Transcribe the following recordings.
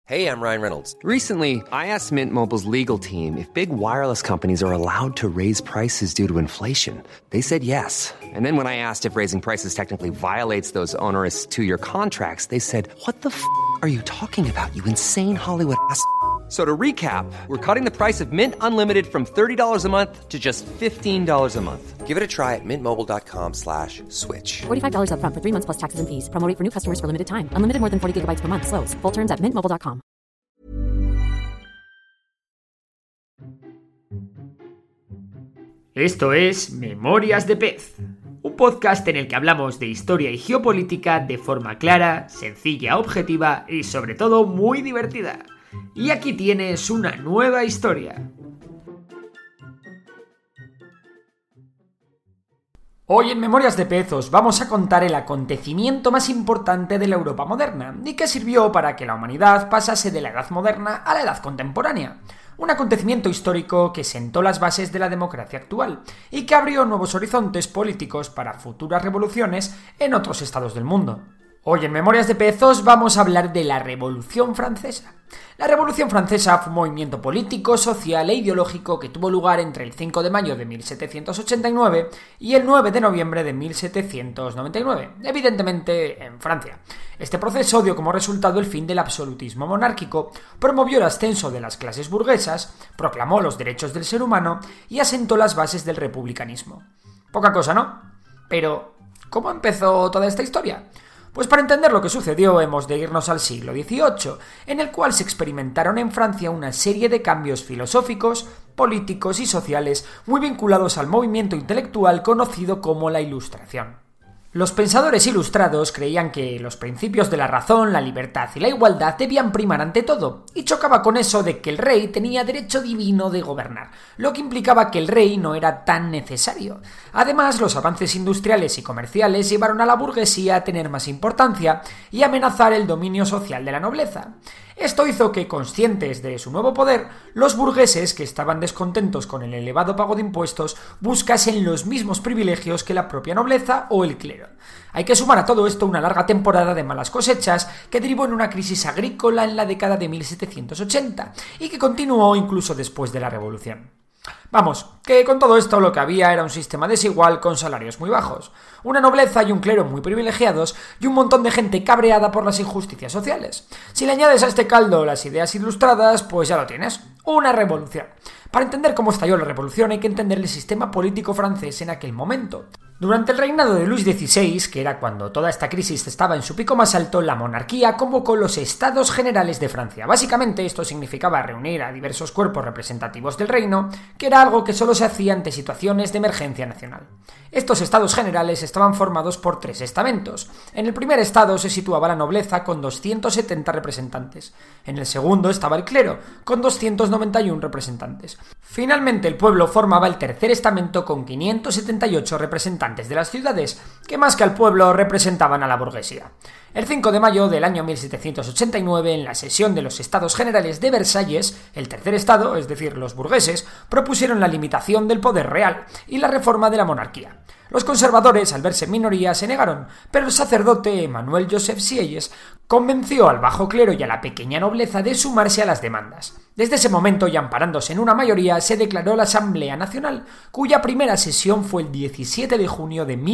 Hey, I'm Ryan Reynolds. Recently, I asked Mint Mobile's legal team if big wireless companies are allowed to raise prices due to inflation. They said yes. And then when I asked if raising prices technically violates those onerous two-year contracts, they said, "What the f*** are you talking about, you insane Hollywood ass?" So to recap, we're cutting the price of Mint Unlimited from $30 a month to just $15 a month. Give it a try at mintmobile.com/switch. $45 up front for 3 months plus taxes and fees. Promo rate for new customers for limited time. Unlimited more than 40 gigabytes per month. Slows full terms at mintmobile.com. Esto es Memorias de Pez, un podcast en el que hablamos de historia y geopolítica de forma clara, sencilla, objetiva y sobre todo muy divertida. Y aquí tienes una nueva historia. Hoy en Memorias de Pez os vamos a contar el acontecimiento más importante de la Europa moderna y que sirvió para que la humanidad pasase de la Edad Moderna a la Edad Contemporánea. Un acontecimiento histórico que sentó las bases de la democracia actual y que abrió nuevos horizontes políticos para futuras revoluciones en otros estados del mundo. Hoy en Memorias de Pez os vamos a hablar de la Revolución Francesa. La Revolución Francesa fue un movimiento político, social e ideológico que tuvo lugar entre el 5 de mayo de 1789 y el 9 de noviembre de 1799, evidentemente en Francia. Este proceso dio como resultado el fin del absolutismo monárquico, promovió el ascenso de las clases burguesas, proclamó los derechos del ser humano y asentó las bases del republicanismo. Poca cosa, ¿no? Pero, ¿cómo empezó toda esta historia? Pues para entender lo que sucedió hemos de irnos al siglo XVIII, en el cual se experimentaron en Francia una serie de cambios filosóficos, políticos y sociales muy vinculados al movimiento intelectual conocido como la Ilustración. Los pensadores ilustrados creían que los principios de la razón, la libertad y la igualdad debían primar ante todo, y chocaba con eso de que el rey tenía derecho divino de gobernar, lo que implicaba que el rey no era tan necesario. Además, los avances industriales y comerciales llevaron a la burguesía a tener más importancia y amenazar el dominio social de la nobleza. Esto hizo que, conscientes de su nuevo poder, los burgueses, que estaban descontentos con el elevado pago de impuestos, buscasen los mismos privilegios que la propia nobleza o el clero. Hay que sumar a todo esto una larga temporada de malas cosechas que derivó en una crisis agrícola en la década de 1780 y que continuó incluso después de la Revolución. Vamos, que con todo esto lo que había era un sistema desigual con salarios muy bajos, una nobleza y un clero muy privilegiados y un montón de gente cabreada por las injusticias sociales. Si le añades a este caldo las ideas ilustradas, pues ya lo tienes, una revolución. Para entender cómo estalló la revolución hay que entender el sistema político francés en aquel momento. Durante el reinado de Luis XVI, que era cuando toda esta crisis estaba en su pico más alto, la monarquía convocó los Estados Generales de Francia. Básicamente esto significaba reunir a diversos cuerpos representativos del reino, que era algo que solo se hacía ante situaciones de emergencia nacional. Estos Estados Generales estaban formados por 3 estamentos. En el primer estado se situaba la nobleza con 270 representantes. En el segundo estaba el clero, con 291 representantes. Finalmente el pueblo formaba el tercer estamento con 578 representantes de las ciudades, que más que al pueblo representaban a la burguesía. El 5 de mayo del año 1789, en la sesión de los Estados Generales de Versalles, el tercer estado, es decir, los burgueses, propusieron la limitación del poder real y la reforma de la monarquía. Los conservadores, al verse en minoría, se negaron, pero el sacerdote Emmanuel Joseph Sieyes convenció al bajo clero y a la pequeña nobleza de sumarse a las demandas. Desde ese momento, y amparándose en una mayoría, se declaró la Asamblea Nacional, cuya primera sesión fue el 17 de junio de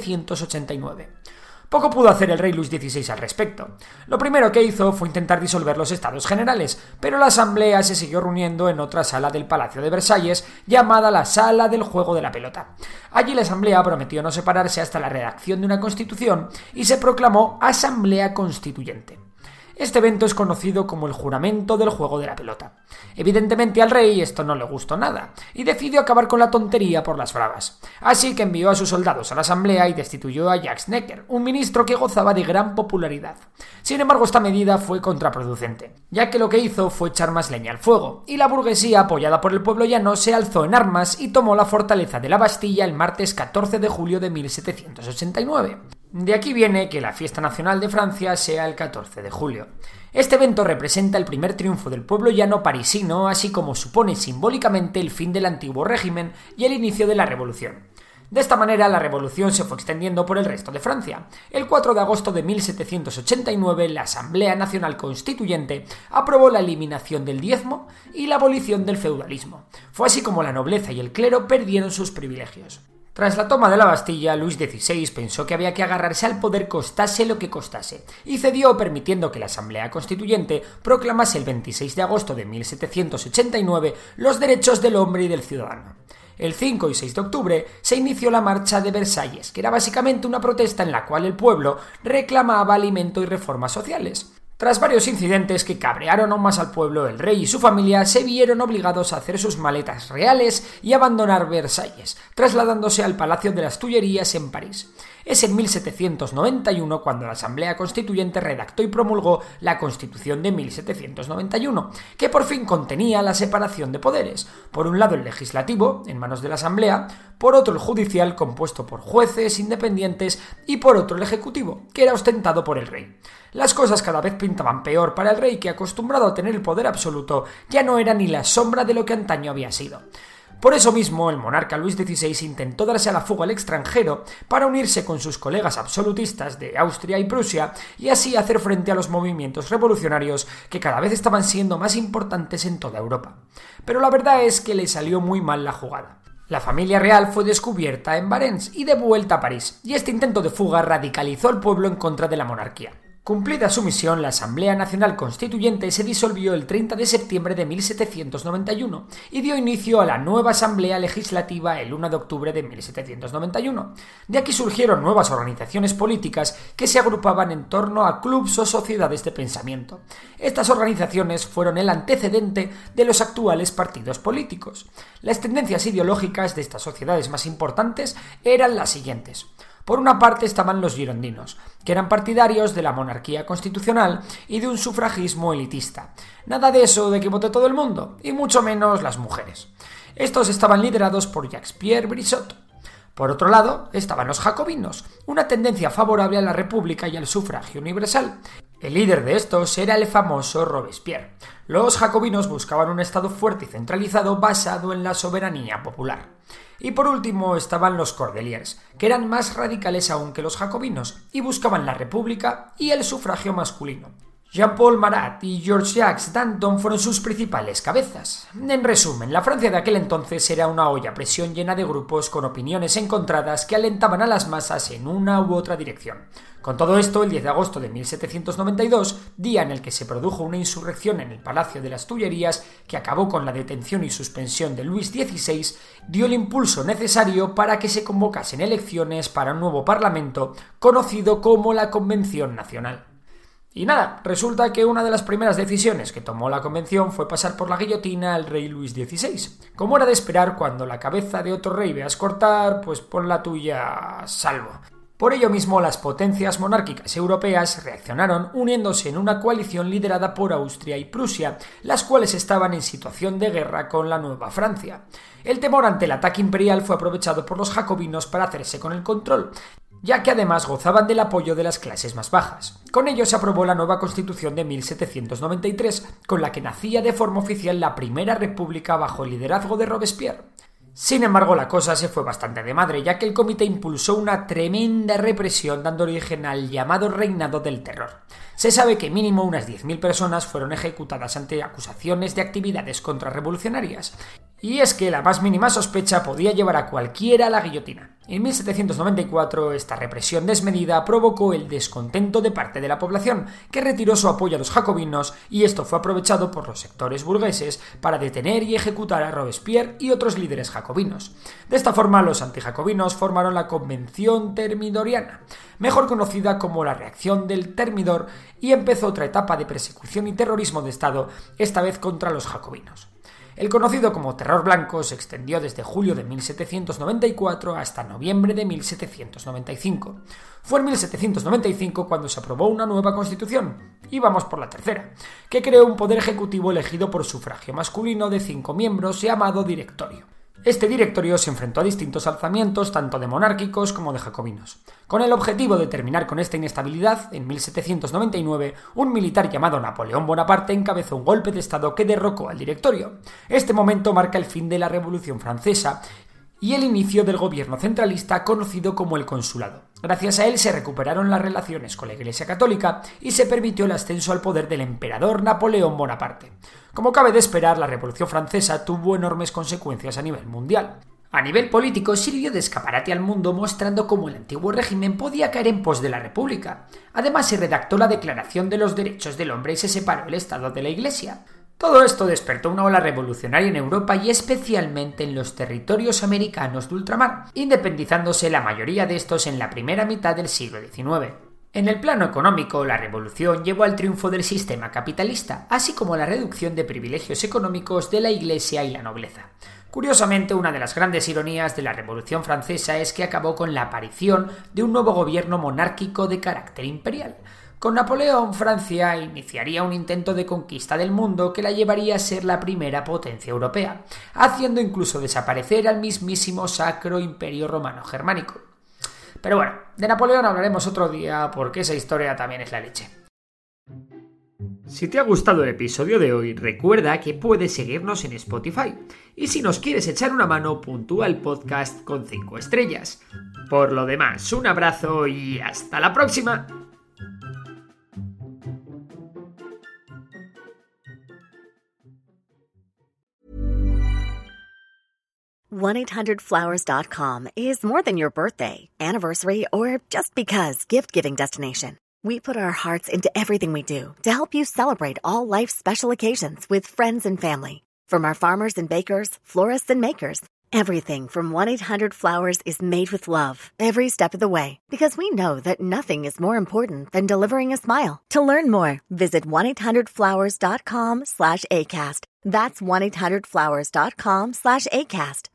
1789. Poco pudo hacer el rey Luis XVI al respecto. Lo primero que hizo fue intentar disolver los Estados Generales, pero la asamblea se siguió reuniendo en otra sala del Palacio de Versalles, llamada la Sala del Juego de la Pelota. Allí la asamblea prometió no separarse hasta la redacción de una constitución y se proclamó Asamblea Constituyente. Este evento es conocido como el juramento del juego de la pelota. Evidentemente al rey esto no le gustó nada, y decidió acabar con la tontería por las bravas. Así que envió a sus soldados a la asamblea y destituyó a Jacques Necker, un ministro que gozaba de gran popularidad. Sin embargo, esta medida fue contraproducente, ya que lo que hizo fue echar más leña al fuego, y la burguesía, apoyada por el pueblo llano, se alzó en armas y tomó la fortaleza de la Bastilla el martes 14 de julio de 1789. De aquí viene que la fiesta nacional de Francia sea el 14 de julio. Este evento representa el primer triunfo del pueblo llano parisino, así como supone simbólicamente el fin del antiguo régimen y el inicio de la revolución. De esta manera, la revolución se fue extendiendo por el resto de Francia. El 4 de agosto de 1789, la Asamblea Nacional Constituyente aprobó la eliminación del diezmo y la abolición del feudalismo. Fue así como la nobleza y el clero perdieron sus privilegios. Tras la toma de la Bastilla, Luis XVI pensó que había que agarrarse al poder costase lo que costase, y cedió permitiendo que la Asamblea Constituyente proclamase el 26 de agosto de 1789 los derechos del hombre y del ciudadano. El 5 y 6 de octubre se inició la Marcha de Versalles, que era básicamente una protesta en la cual el pueblo reclamaba alimento y reformas sociales. Tras varios incidentes que cabrearon aún más al pueblo, el rey y su familia se vieron obligados a hacer sus maletas reales y abandonar Versalles, trasladándose al Palacio de las Tullerías en París. Es en 1791 cuando la Asamblea Constituyente redactó y promulgó la Constitución de 1791, que por fin contenía la separación de poderes. Por un lado el legislativo, en manos de la Asamblea, por otro el judicial, compuesto por jueces independientes, y por otro el ejecutivo, que era ostentado por el rey. Las cosas cada vez pintaban peor para el rey, que, acostumbrado a tener el poder absoluto, ya no era ni la sombra de lo que antaño había sido. Por eso mismo, el monarca Luis XVI intentó darse a la fuga al extranjero para unirse con sus colegas absolutistas de Austria y Prusia y así hacer frente a los movimientos revolucionarios que cada vez estaban siendo más importantes en toda Europa. Pero la verdad es que le salió muy mal la jugada. La familia real fue descubierta en Varennes y de vuelta a París, y este intento de fuga radicalizó al pueblo en contra de la monarquía. Cumplida su misión, la Asamblea Nacional Constituyente se disolvió el 30 de septiembre de 1791 y dio inicio a la nueva Asamblea Legislativa el 1 de octubre de 1791. De aquí surgieron nuevas organizaciones políticas que se agrupaban en torno a clubs o sociedades de pensamiento. Estas organizaciones fueron el antecedente de los actuales partidos políticos. Las tendencias ideológicas de estas sociedades más importantes eran las siguientes. Por una parte estaban los girondinos, que eran partidarios de la monarquía constitucional y de un sufragismo elitista. Nada de eso de que vote todo el mundo, y mucho menos las mujeres. Estos estaban liderados por Jacques-Pierre Brissot. Por otro lado, estaban los jacobinos, una tendencia favorable a la república y al sufragio universal. El líder de estos era el famoso Robespierre. Los jacobinos buscaban un estado fuerte y centralizado basado en la soberanía popular. Y por último estaban los cordeliers, que eran más radicales aún que los jacobinos, y buscaban la república y el sufragio masculino. Jean-Paul Marat y Georges Danton fueron sus principales cabezas. En resumen, la Francia de aquel entonces era una olla a presión llena de grupos con opiniones encontradas que alentaban a las masas en una u otra dirección. Con todo esto, el 10 de agosto de 1792, día en el que se produjo una insurrección en el Palacio de las Tullerías que acabó con la detención y suspensión de Luis XVI, dio el impulso necesario para que se convocasen elecciones para un nuevo parlamento conocido como la Convención Nacional. Y nada, resulta que una de las primeras decisiones que tomó la convención fue pasar por la guillotina al rey Luis XVI. Como era de esperar, cuando la cabeza de otro rey veas cortar, pues pon la tuya a salvo. Por ello mismo, las potencias monárquicas europeas reaccionaron uniéndose en una coalición liderada por Austria y Prusia, las cuales estaban en situación de guerra con la Nueva Francia. El temor ante el ataque imperial fue aprovechado por los jacobinos para hacerse con el control, ya que además gozaban del apoyo de las clases más bajas. Con ello se aprobó la nueva Constitución de 1793, con la que nacía de forma oficial la Primera República bajo el liderazgo de Robespierre. Sin embargo, la cosa se fue bastante de madre, ya que el comité impulsó una tremenda represión dando origen al llamado Reinado del Terror. Se sabe que mínimo unas 10.000 personas fueron ejecutadas ante acusaciones de actividades contrarrevolucionarias. Y es que la más mínima sospecha podía llevar a cualquiera a la guillotina. En 1794, esta represión desmedida provocó el descontento de parte de la población, que retiró su apoyo a los jacobinos, y esto fue aprovechado por los sectores burgueses para detener y ejecutar a Robespierre y otros líderes jacobinos. De esta forma, los antijacobinos formaron la Convención Termidoriana, mejor conocida como la Reacción del Termidor, y empezó otra etapa de persecución y terrorismo de Estado, esta vez contra los jacobinos. El conocido como Terror Blanco se extendió desde julio de 1794 hasta noviembre de 1795. Fue en 1795 cuando se aprobó una nueva constitución, y vamos por la tercera, que creó un poder ejecutivo elegido por sufragio masculino de 5 miembros llamado Directorio. Este directorio se enfrentó a distintos alzamientos tanto de monárquicos como de jacobinos. Con el objetivo de terminar con esta inestabilidad, en 1799, un militar llamado Napoleón Bonaparte encabezó un golpe de estado que derrocó al directorio. Este momento marca el fin de la Revolución Francesa y el inicio del gobierno centralista conocido como el Consulado. Gracias a él se recuperaron las relaciones con la Iglesia Católica y se permitió el ascenso al poder del emperador Napoleón Bonaparte. Como cabe de esperar, la Revolución Francesa tuvo enormes consecuencias a nivel mundial. A nivel político sirvió de escaparate al mundo mostrando cómo el antiguo régimen podía caer en pos de la República. Además se redactó la Declaración de los Derechos del Hombre y se separó el Estado de la Iglesia. Todo esto despertó una ola revolucionaria en Europa y especialmente en los territorios americanos de ultramar, independizándose la mayoría de estos en la primera mitad del siglo XIX. En el plano económico, la revolución llevó al triunfo del sistema capitalista, así como a la reducción de privilegios económicos de la Iglesia y la nobleza. Curiosamente, una de las grandes ironías de la Revolución Francesa es que acabó con la aparición de un nuevo gobierno monárquico de carácter imperial. Con Napoleón, Francia iniciaría un intento de conquista del mundo que la llevaría a ser la primera potencia europea, haciendo incluso desaparecer al mismísimo Sacro Imperio Romano Germánico. Pero bueno, de Napoleón hablaremos otro día porque esa historia también es la leche. Si te ha gustado el episodio de hoy, recuerda que puedes seguirnos en Spotify. Y si nos quieres echar una mano, puntúa el podcast con 5 estrellas. Por lo demás, un abrazo y hasta la próxima. $1-800-Flowers.com is more than your birthday, anniversary, or just because gift-giving destination. We put our hearts into everything we do to help you celebrate all life's special occasions with friends and family. From our farmers and bakers, florists and makers, everything from 1-800-Flowers is made with love every step of the way, because we know that nothing is more important than delivering a smile. To learn more, visit 1-800-Flowers.com/ACAST. That's 1-800-Flowers.com/ACAST.